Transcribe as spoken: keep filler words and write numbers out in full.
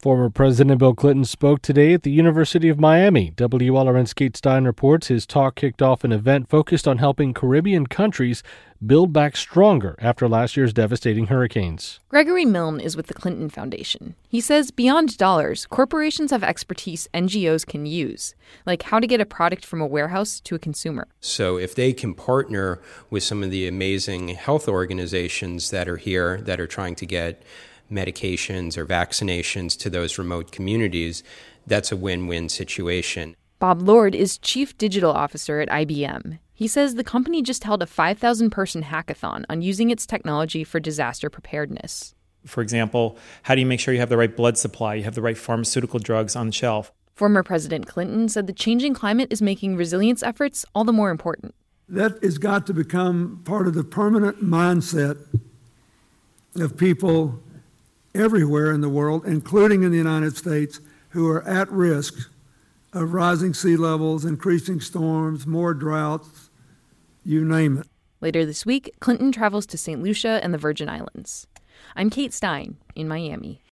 Former President Bill Clinton spoke today at the University of Miami. W L R N's Kate Stein reports his talk kicked off an event focused on helping Caribbean countries build back stronger after last year's devastating hurricanes. Gregory Milne is with the Clinton Foundation. He says beyond dollars, corporations have expertise N G Os can use, like how to get a product from a warehouse to a consumer. So if they can partner with some of the amazing health organizations that are here that are trying to get medications or vaccinations to those remote communities, that's a win-win situation. Bob Lord is Chief Digital Officer at I B M. He says the company just held a five thousand person hackathon on using its technology for disaster preparedness. For example, how do you make sure you have the right blood supply, you have the right pharmaceutical drugs on the shelf? Former President Clinton said the changing climate is making resilience efforts all the more important. That has got to become part of the permanent mindset of people everywhere in the world, including in the United States, who are at risk of rising sea levels, increasing storms, more droughts, you name it. Later this week, Clinton travels to Saint Lucia and the Virgin Islands. I'm Kate Stein in Miami.